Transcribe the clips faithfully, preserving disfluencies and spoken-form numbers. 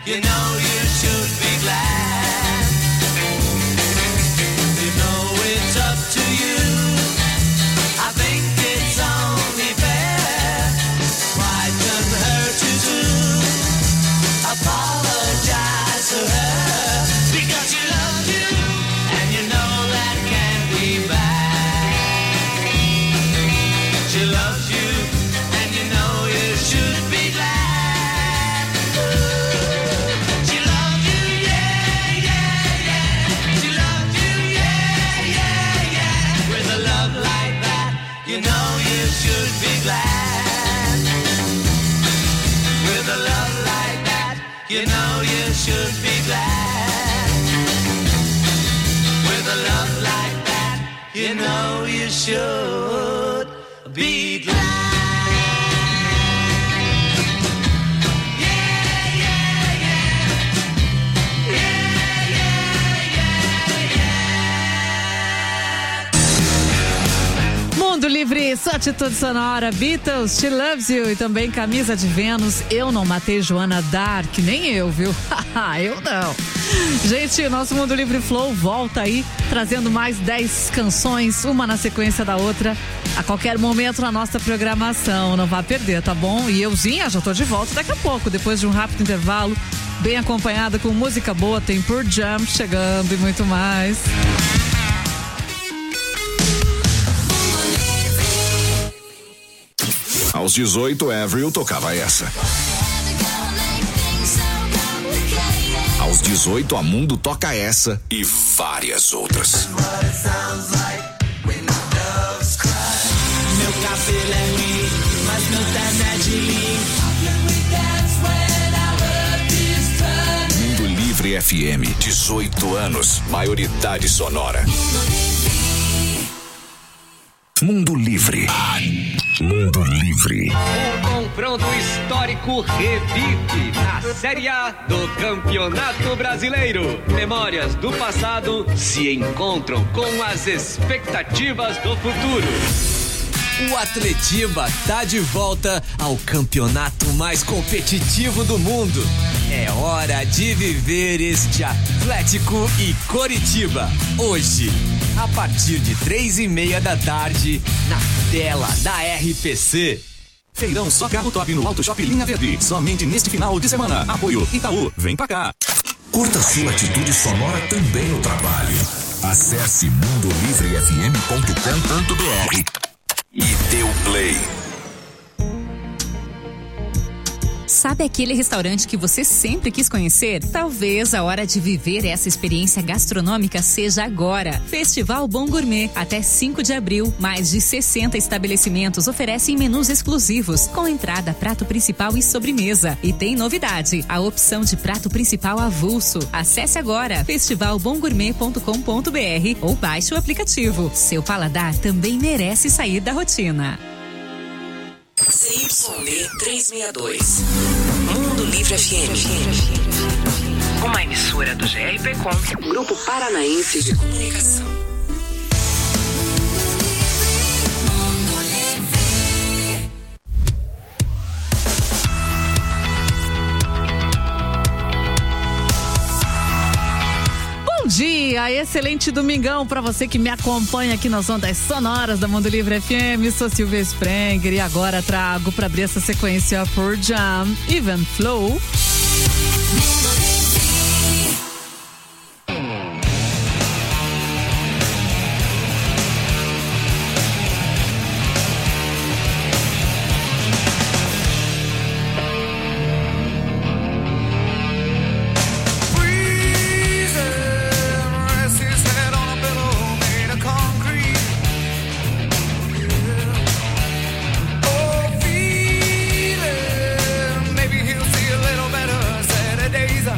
you know you should be glad. You know it's up to you. I think it's only fair. Why doesn't hurt you to apologize to her? Because she loves you, and you know that can't be bad. She loves you, and you know you should be glad. She loves you, yeah, yeah, yeah. She loves you, yeah, yeah, yeah. With a love like that, you know you should be glad. With a love like that, you know you should be glad. With a love like that, you know you should be glad. Mundo Livre, sua atitude sonora, Beatles, She Loves You e também Camisa de Vênus. Eu não matei Joana Dark, nem eu, viu? Eu não. Gente, o nosso Mundo Livre Flow volta aí, trazendo mais dez canções, uma na sequência da outra, a qualquer momento na nossa programação. Não vá perder, tá bom? E euzinha, já tô de volta daqui a pouco, depois de um rápido intervalo, bem acompanhada com música boa, tem Pearl Jam chegando e muito mais. Aos dezoito, Avril tocava essa. Aos dezoito, a Mundo toca essa e várias outras. Meu cabelo é ruim, mas meu terno é de linho. Mundo Livre F M, dezoito anos, maioridade sonora. Mundo Livre. Mundo Livre. O confronto histórico revive na Série A do Campeonato Brasileiro. Memórias do passado se encontram com as expectativas do futuro. O Atletiba tá de volta ao campeonato mais competitivo do mundo. É hora de viver este Atlético e Coritiba. Hoje, a partir de três e meia da tarde, na tela da R P C. Feirão só carro top no Auto Shop Linha Verde. Somente neste final de semana. Apoio Itaú. Vem pra cá. Curta sua atitude sonora também no trabalho. Acesse mundo livre f m ponto com ponto b r e dê o play. Sabe aquele restaurante que você sempre quis conhecer? Talvez a hora de viver essa experiência gastronômica seja agora. Festival Bom Gourmet. Até cinco de abril, mais de sessenta estabelecimentos oferecem menus exclusivos, com entrada, prato principal e sobremesa. E tem novidade, a opção de prato principal avulso. Acesse agora festival bom gourmet ponto com ponto b r ou baixe o aplicativo. Seu paladar também merece sair da rotina. C Y D trezentos e sessenta e dois. Mundo Livre F M. Uma emissora do G R P Com, Grupo Paranaense de Comunicação. Bom dia, excelente domingão pra você que me acompanha aqui nas ondas sonoras da Mundo Livre F M. Sou Silvia Sprenger e agora trago pra abrir essa sequência Pearl Jam, Even Flow. Days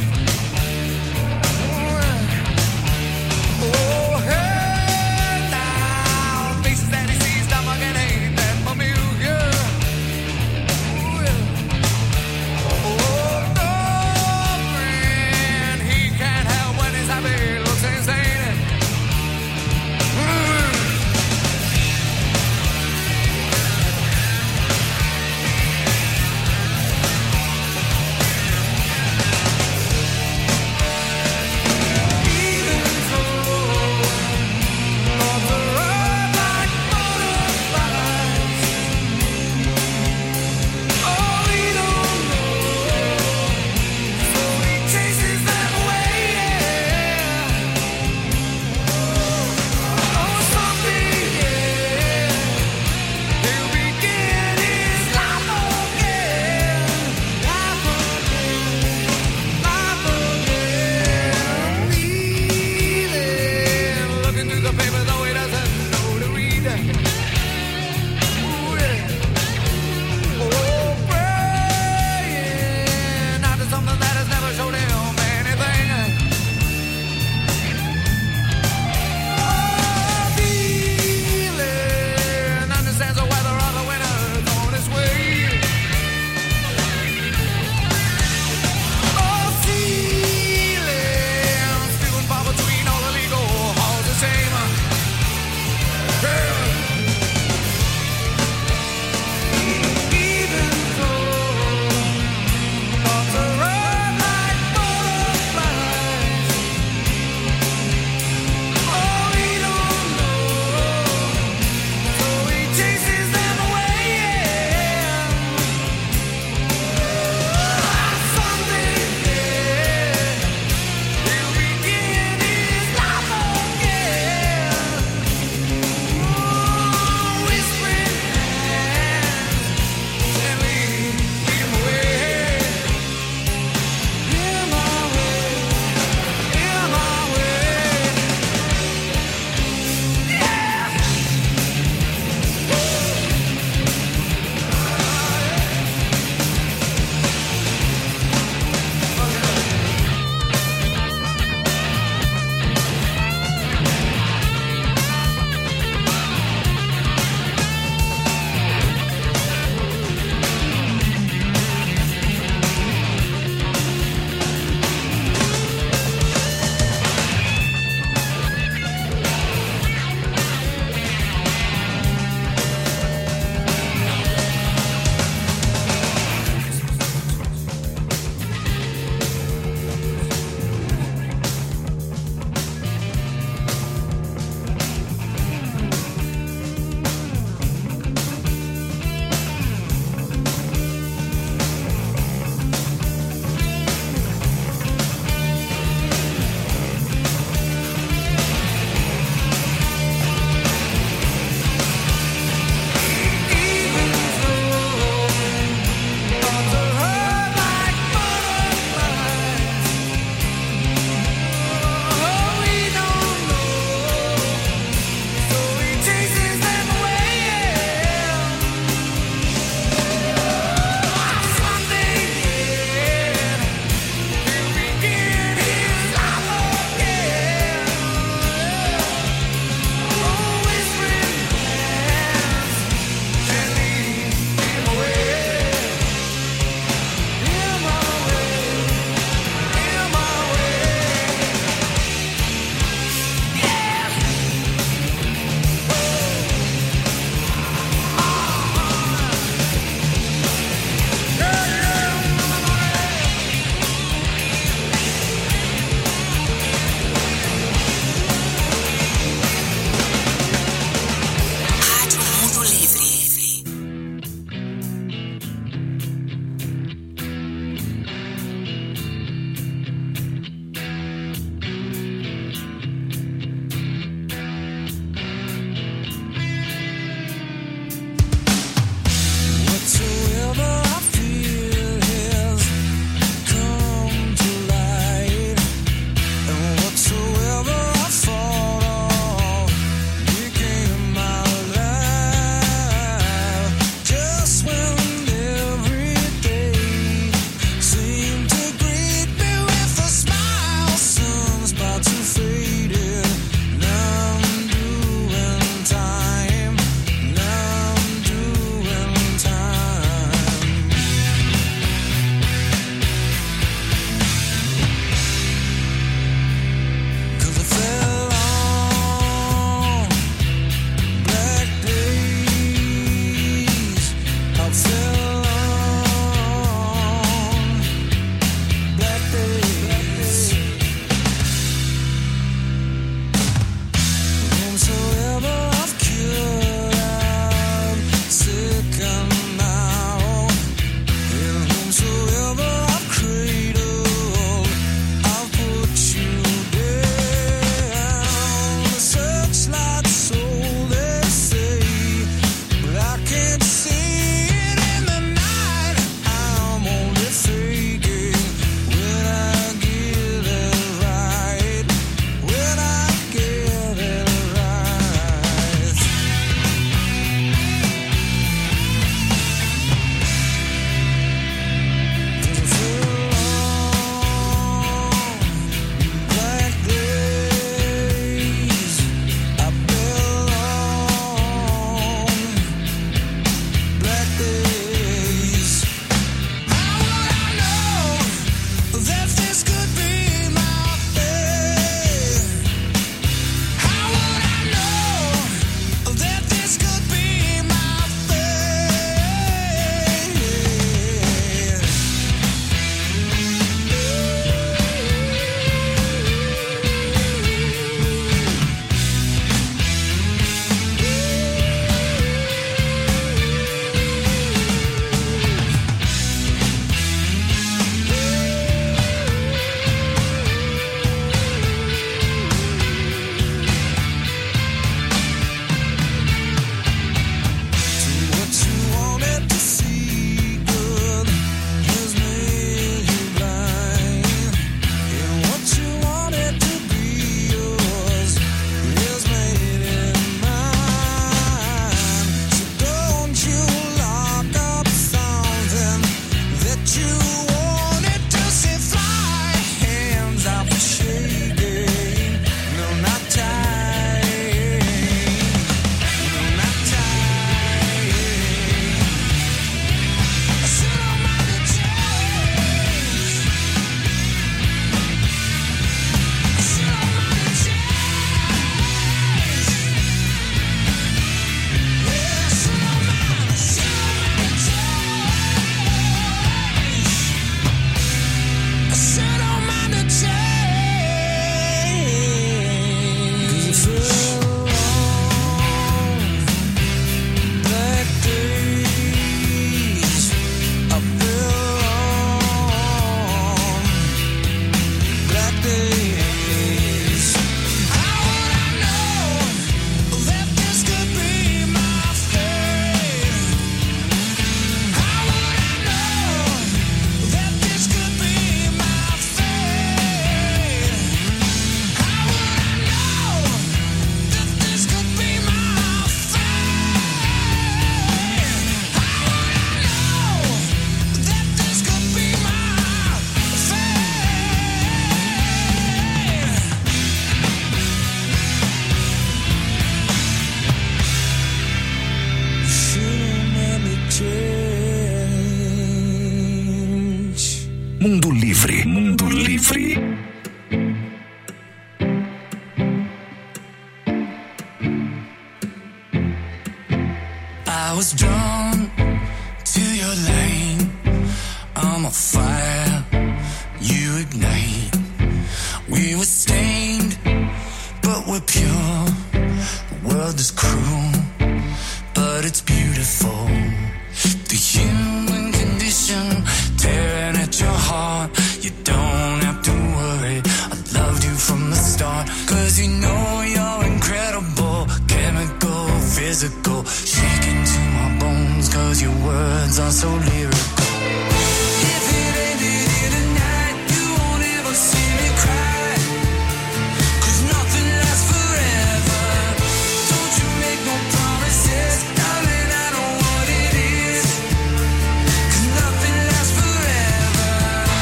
we're stained, but we're pure. The world is cruel, but it's beautiful. The human condition tearing at your heart. You don't have to worry, I loved you from the start. Cause you know you're incredible, chemical, physical, shaking to my bones. Cause your words are so lyrical. If it ended here tonight, you won't ever see me cry. Cause nothing lasts forever. Don't you make no promises, darling, I know what it is. Cause nothing lasts forever.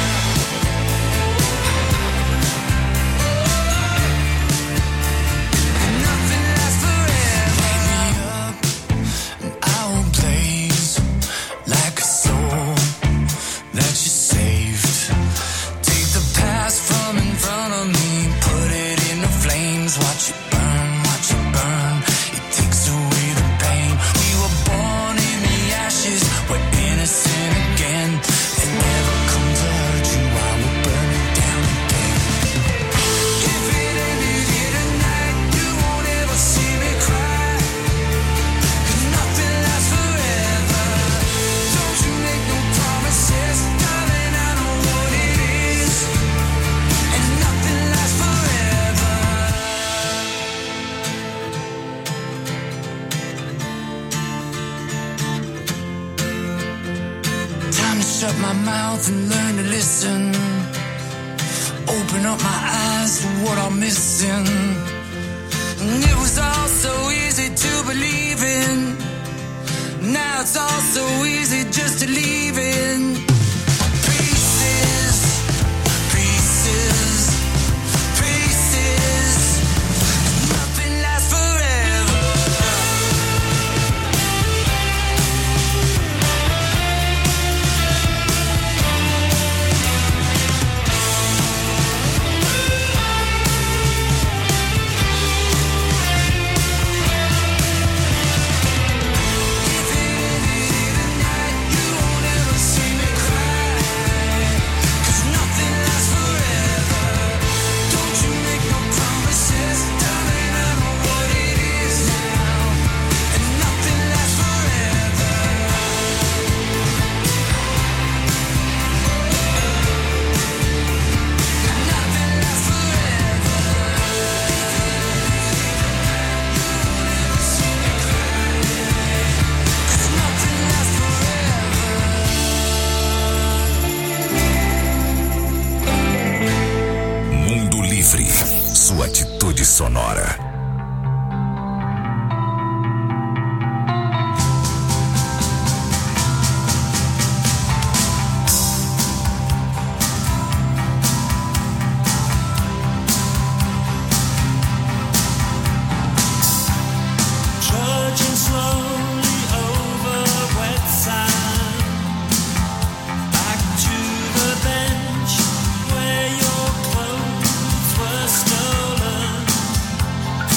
Nothing lasts forever. Wake me up and I will blaze like a soul that you saved. Take the past from in front of me, put it in the flames. Watch it burn, watch it burn. It takes away the pain. We were born in the ashes, we're innocent again. If it ever comes to hurt you, I will burn it down again. If it ended here tonight, you won't ever see me cry. Cause nothing lasts forever. Don't you make no promises, darling, I know what it is. And nothing lasts forever. Time to shut my mouth and learn to listen. Open up my eyes to what I'm missing. And it was all so easy to believe in. Now it's all so easy just to leave in pieces, pieces, pieces. Nothing lasts forever. If it ended here tonight, you won't ever see me cry. Cause nothing lasts forever. Don't you make no promises, darling, I know what it is now. And nothing lasts forever. Nothing lasts forever. Cause nothing lasts forever. Mundo Livre, sua atitude sonora. Trudging slowly over wet sand, back to the bench where your clothes were stolen.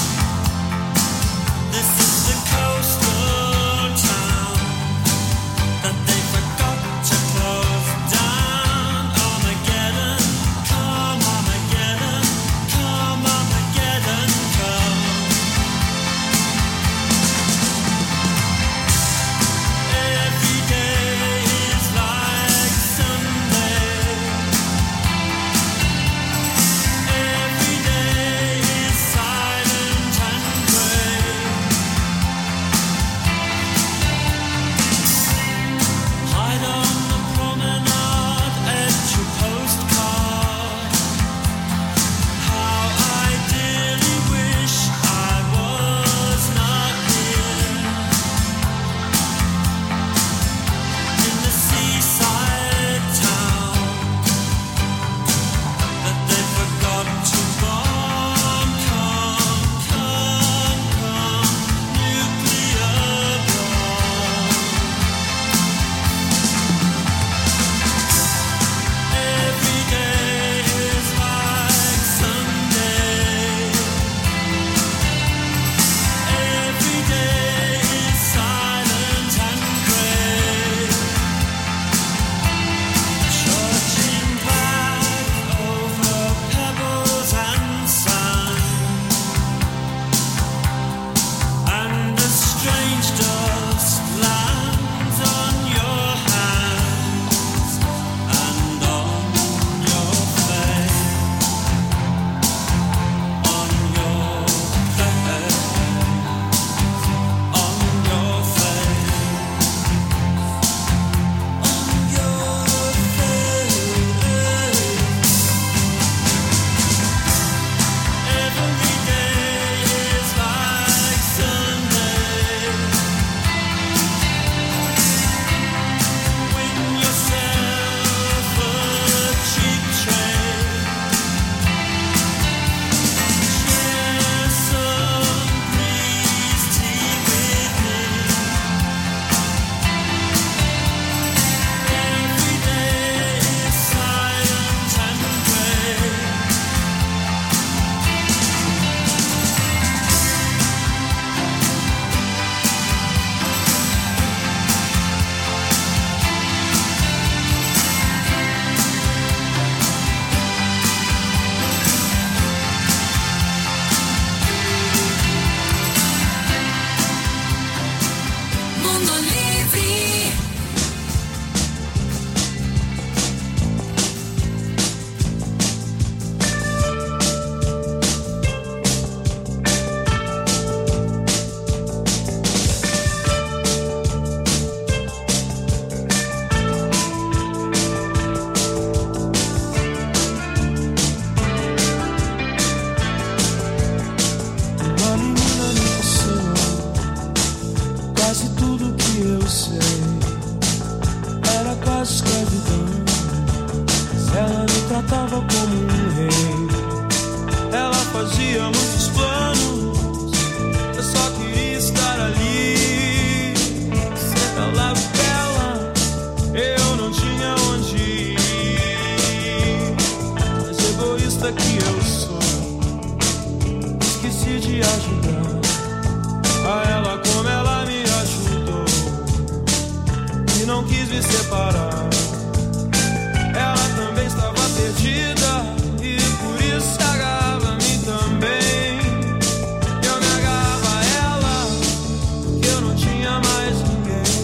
moça que eu sou. Esqueci de ajudar a ela como ela me ajudou e não quis me separar. Ela também estava perdida e por isso se agarrava a mim também. Eu me agarrava a ela porque eu não tinha mais ninguém.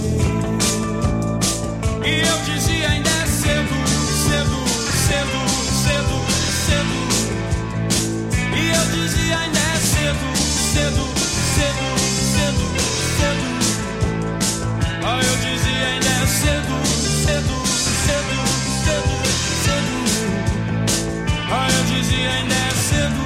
E eu dizia ainda é cedo, cedo, cedo, cedo, cedo. E eu dizia ainda é cedo, cedo, cedo, cedo, cedo. Ah, eu dizia ainda é cedo, cedo, cedo, cedo, cedo. Ah, eu dizia ainda é cedo.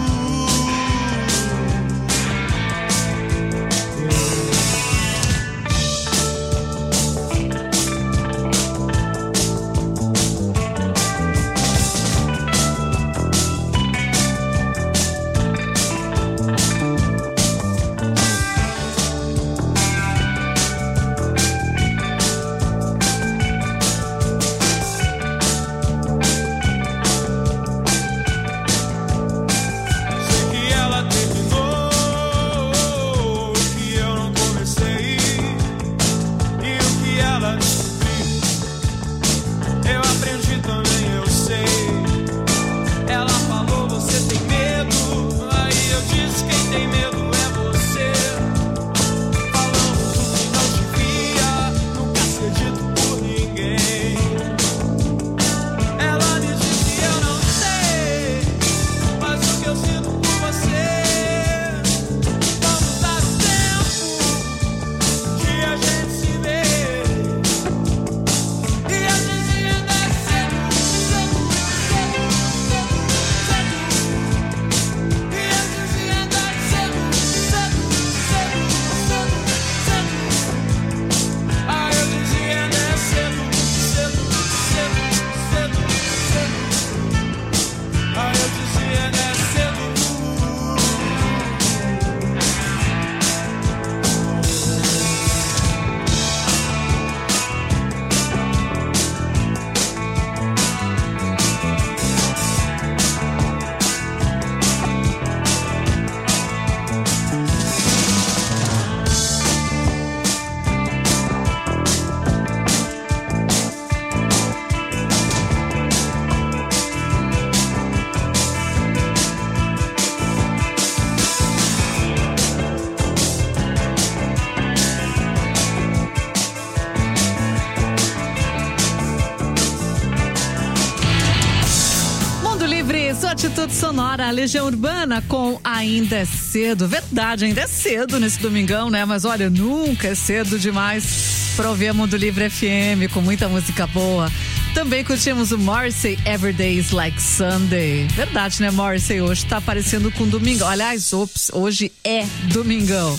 Atitude Sonora, a Legião Urbana com Ainda é Cedo. Verdade, ainda é cedo nesse domingão, né? Mas olha, nunca é cedo demais pra ouvir a Mundo Livre F M com muita música boa. Também curtimos o Morrissey, Everyday is Like Sunday. Verdade, né, Morrissey? Hoje tá aparecendo com domingão. Aliás, ops, hoje é domingão.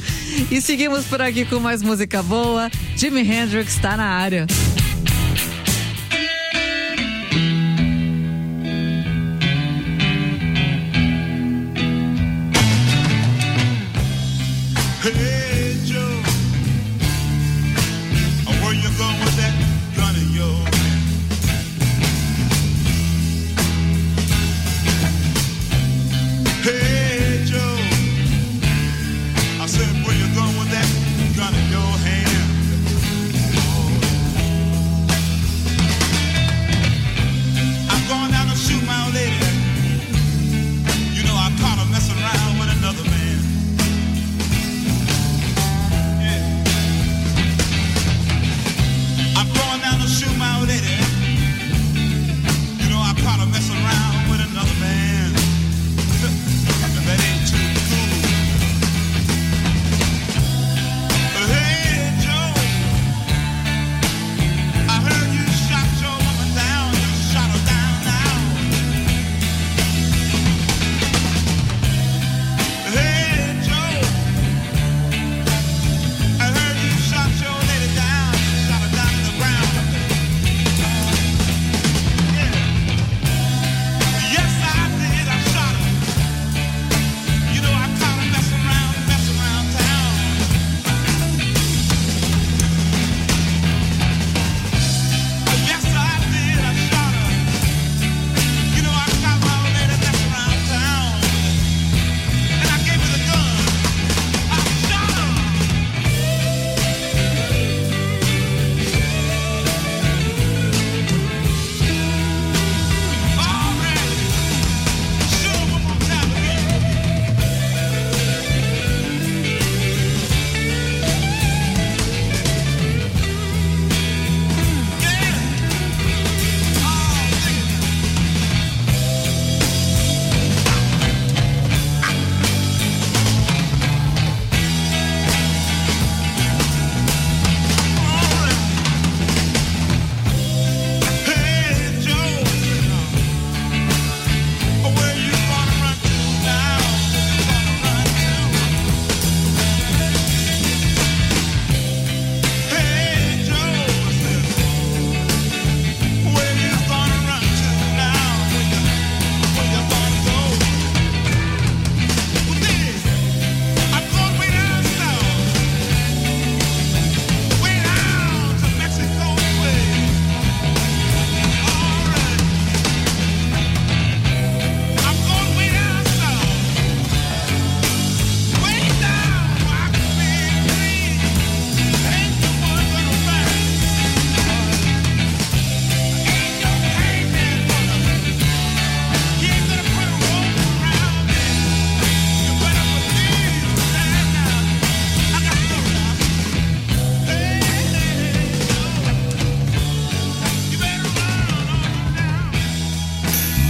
E seguimos por aqui com mais música boa. Jimi Hendrix tá na área. Hey Joe, where you going with that gun of yours? Hey Joe, I said where you going with that gun in your hand?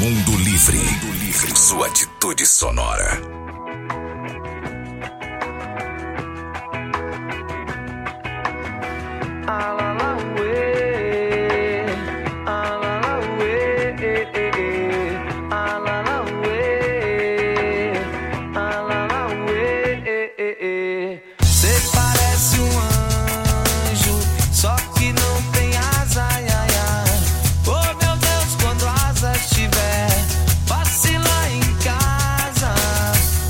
Mundo Livre. Mundo Livre. Sua atitude sonora. Cê parece um anjo, só que não tem asa, ai, ai, ai. Oh meu Deus, quando asas tiver, passe lá em casa.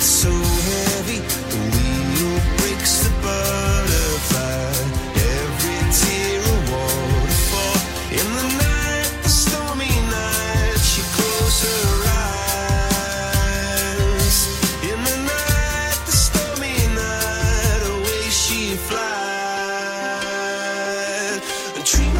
so heavy, the wheel breaks the butterfly. Every tear a waterfall. In the night, the stormy night, she closed her eyes. In the night, the stormy night, away she flies. A dream of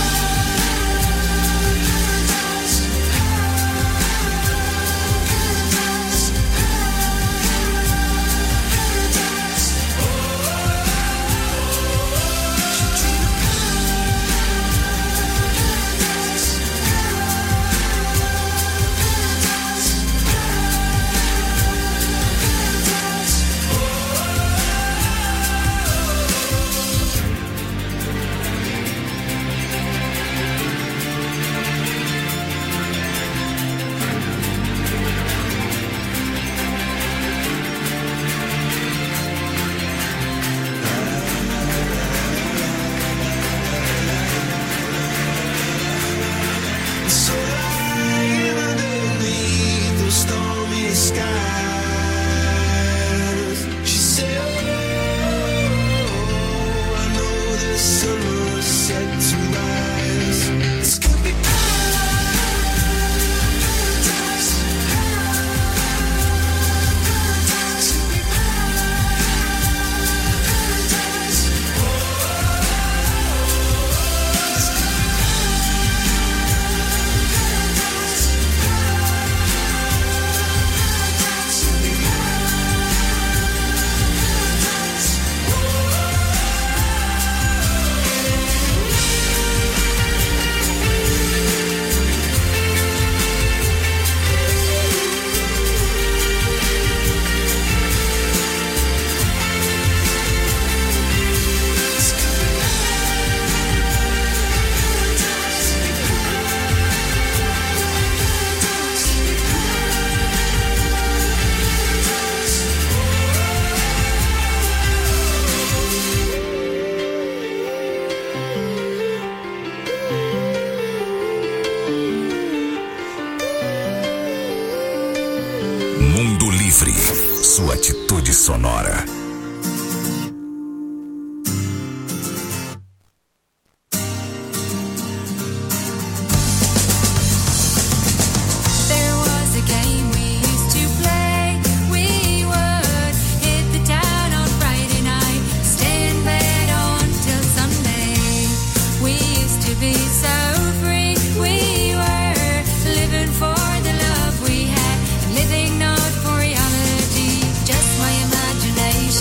so lying underneath those stormy skies. She said, oh, I know the sun was set to rise. This could be paradise. Paradise. Could be paradise. Oh, this could be Mundo Livre, sua atitude sonora. There was a game we used to play. We would hit the town on Friday night, stay in bed until Sunday. We used to be so free. We were living for the love we had, living not for reality, just my imagination.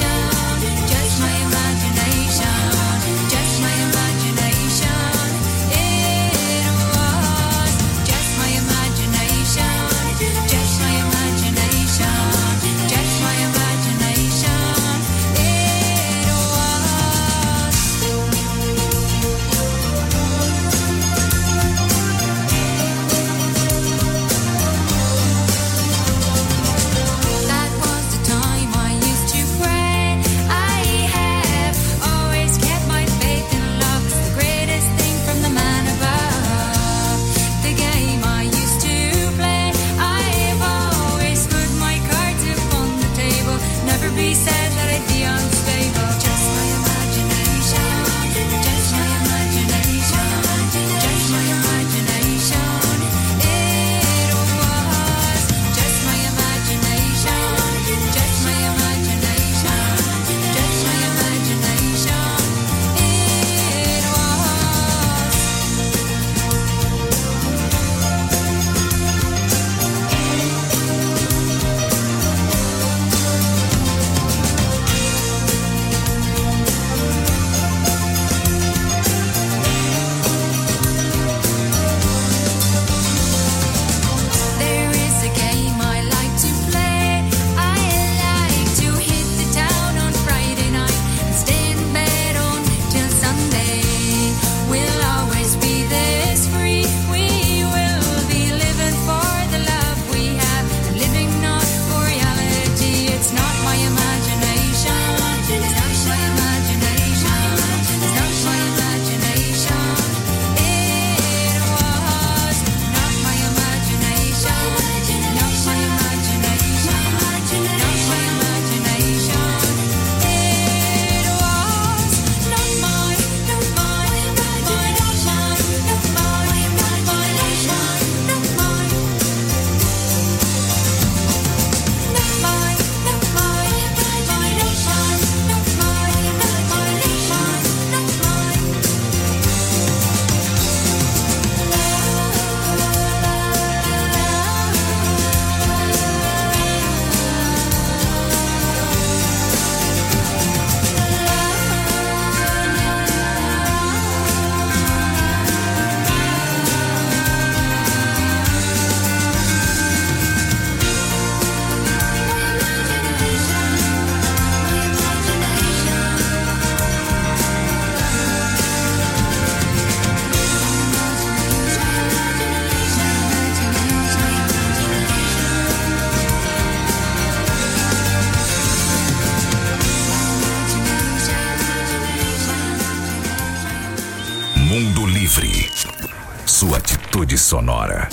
sonora.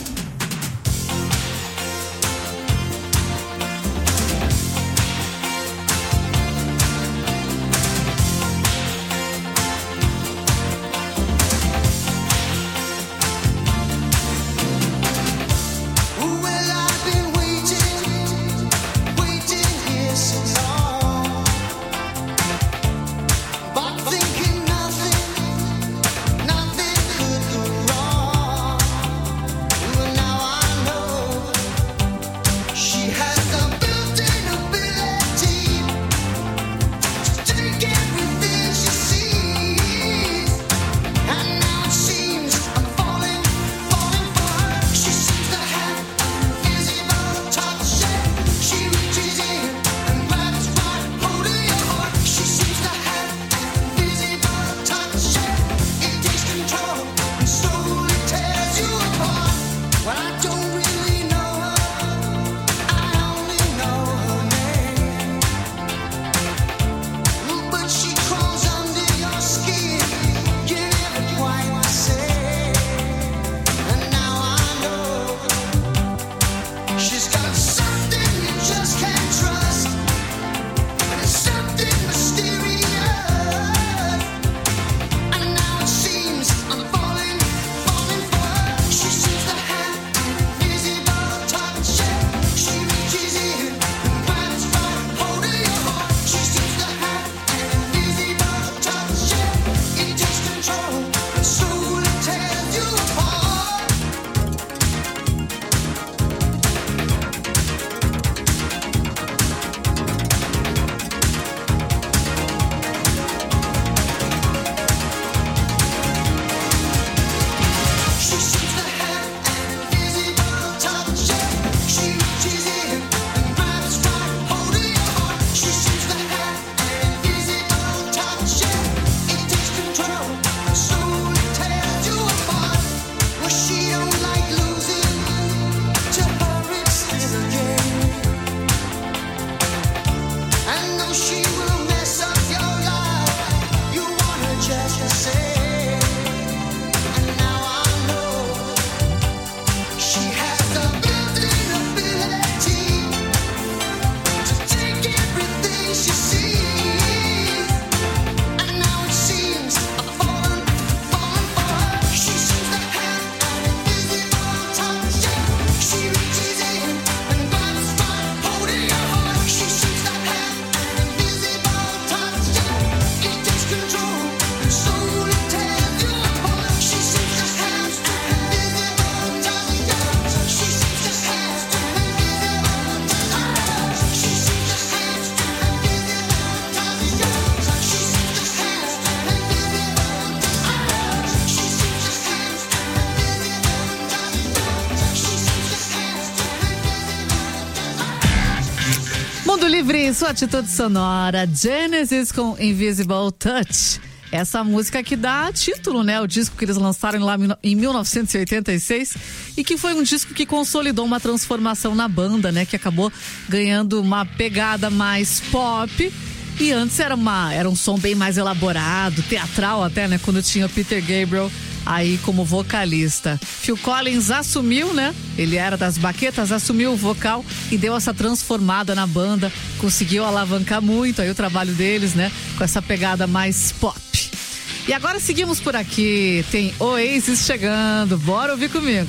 Mundo Livre, sua atitude sonora. Genesis com Invisible Touch. Essa música que dá título, né? O disco que eles lançaram lá em mil novecentos e oitenta e seis e que foi um disco que consolidou uma transformação na banda, né? Que acabou ganhando uma pegada mais pop. E antes era, uma, era um som bem mais elaborado, teatral até, né? Quando tinha o Peter Gabriel aí como vocalista. Phil Collins assumiu, né? Ele era das baquetas, assumiu o vocal e deu essa transformada na banda. Conseguiu alavancar muito aí o trabalho deles, né? Com essa pegada mais pop. E agora seguimos por aqui. Tem Oasis chegando. Bora ouvir comigo.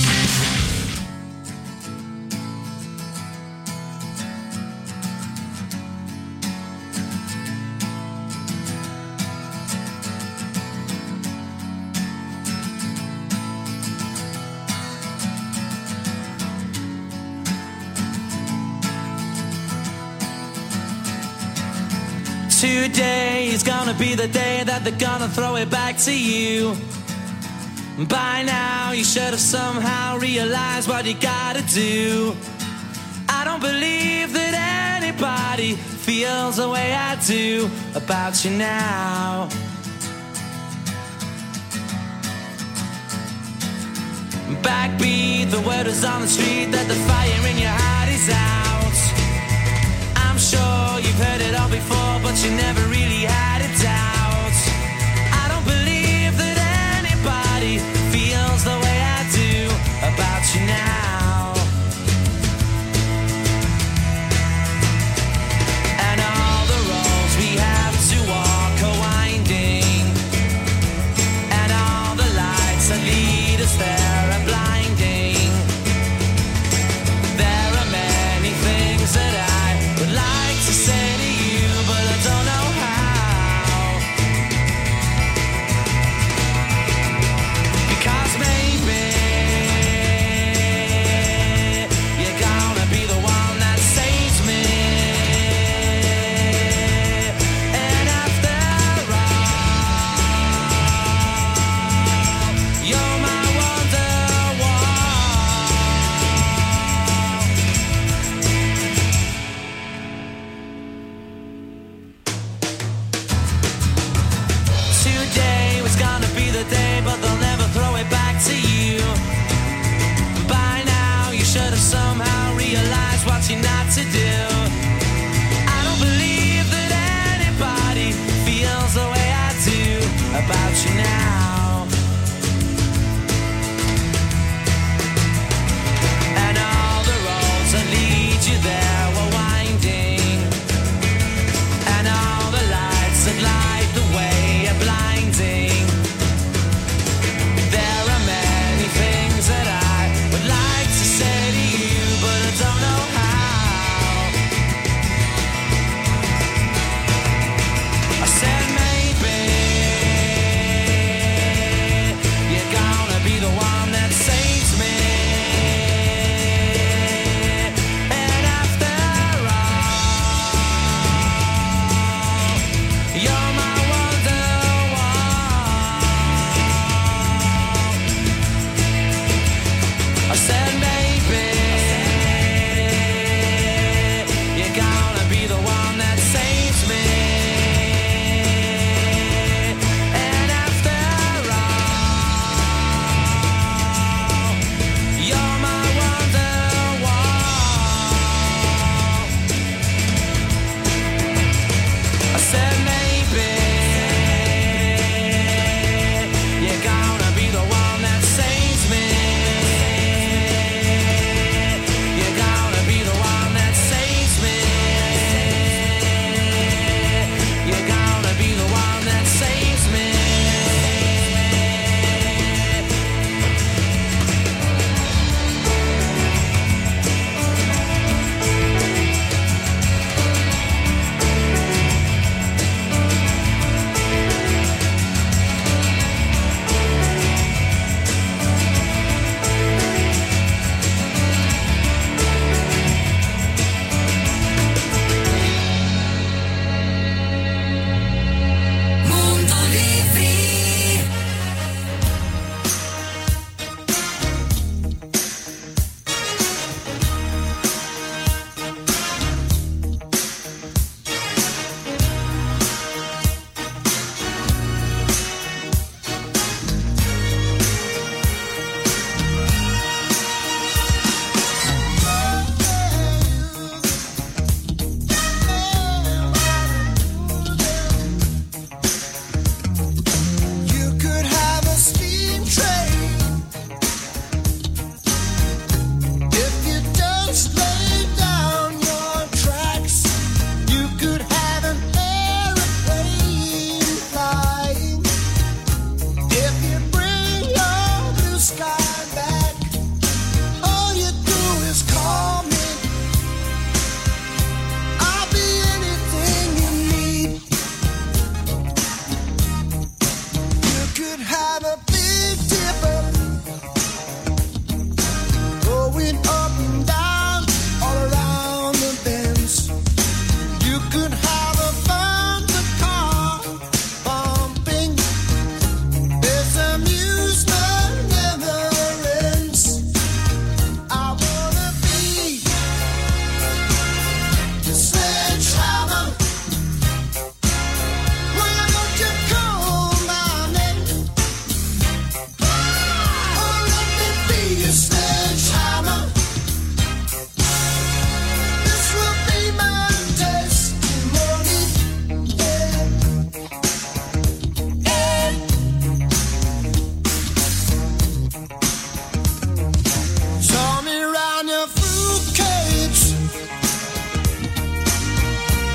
Today is gonna be the day that they're gonna throw it back to you. By now you should have somehow realized what you gotta do. I don't believe that anybody feels the way I do about you now. Backbeat, the word is on the street that the fire in your heart is out. I'm sure you've heard it all before, but you never really had a doubt. I don't believe that anybody feels the way I do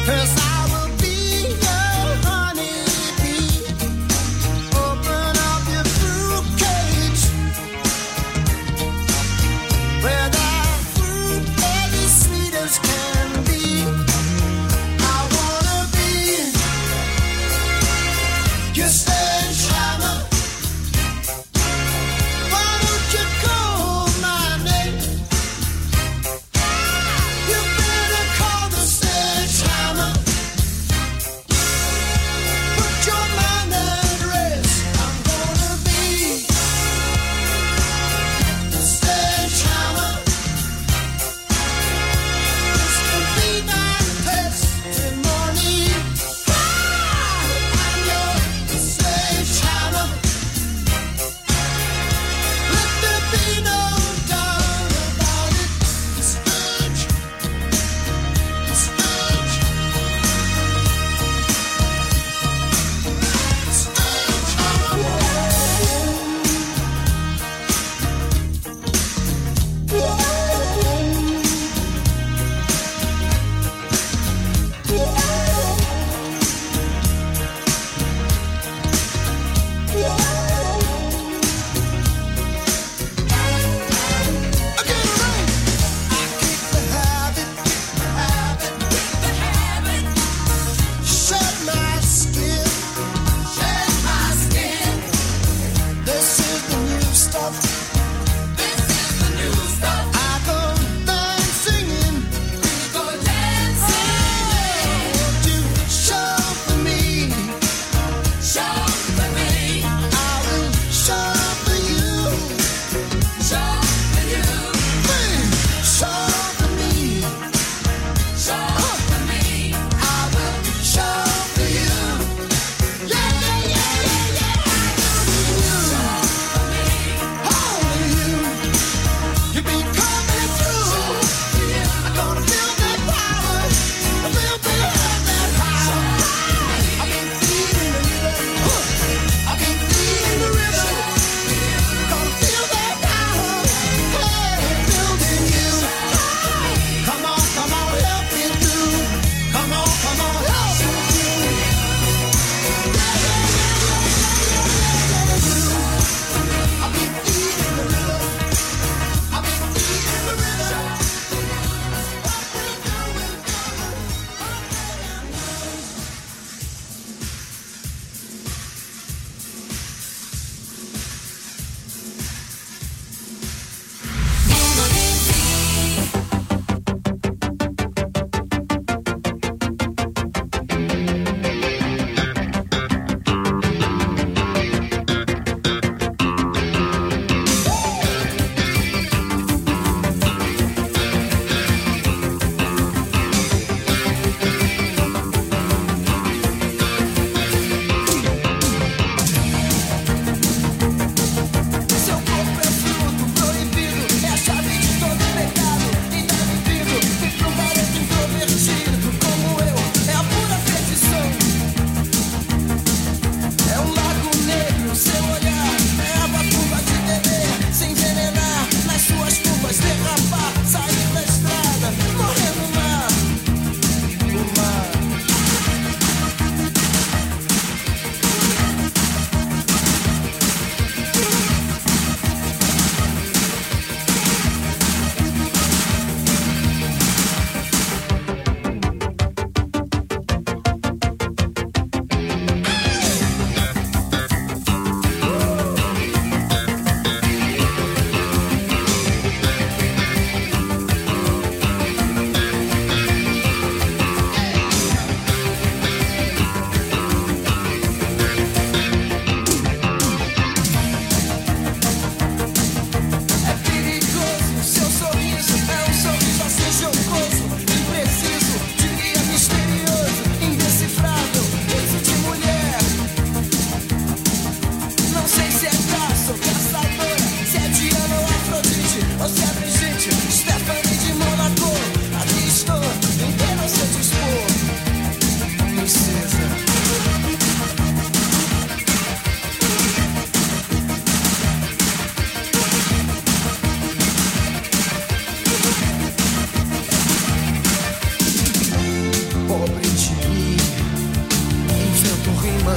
'cause I will be your honeybee. Open up your fruit cage where the fruit is as sweet as can be. I wanna be your sledgehammer. Why don't you call my name? You better call the sledgehammer.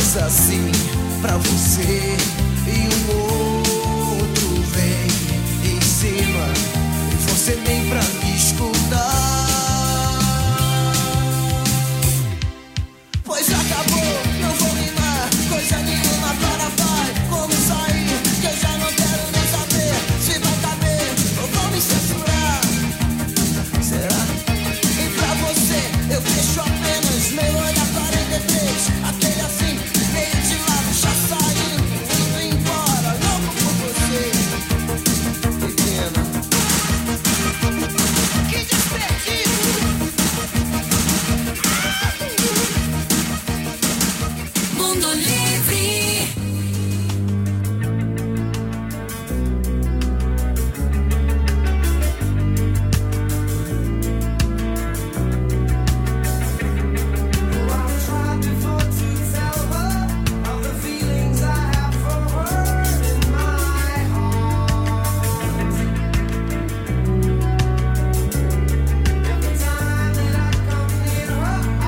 fiz assim pra você e um